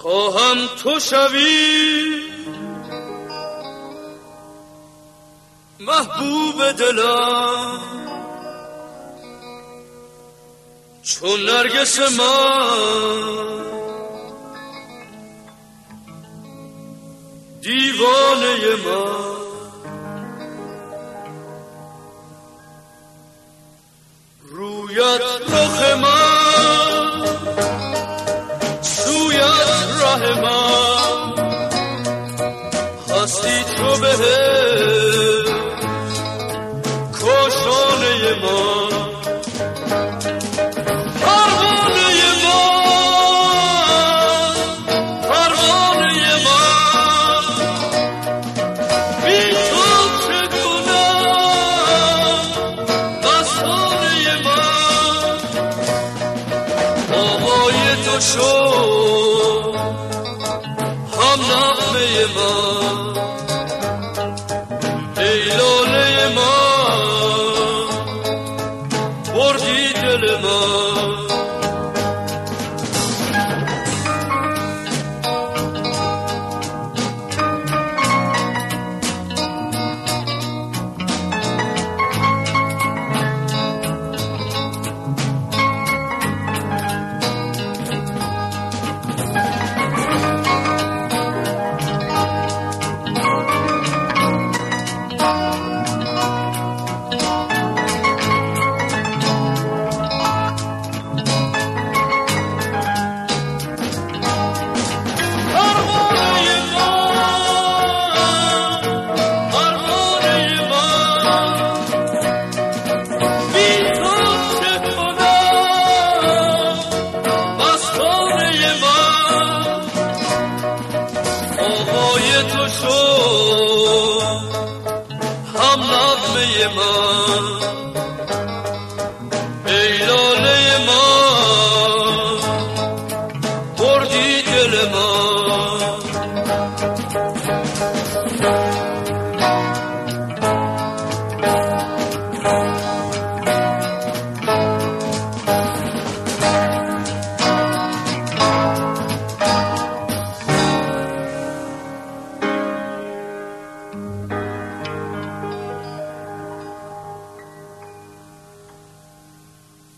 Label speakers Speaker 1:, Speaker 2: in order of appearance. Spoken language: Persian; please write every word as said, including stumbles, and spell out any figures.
Speaker 1: خواهم تو شوی محبوب دلم، چون نرگس من دیوانه من. رویت رخ من، سویت راه من، هستی تو به کاشانه من. شو هم نغمه من، ای لاله من، بردی دل من. تو شو هم نغمه من،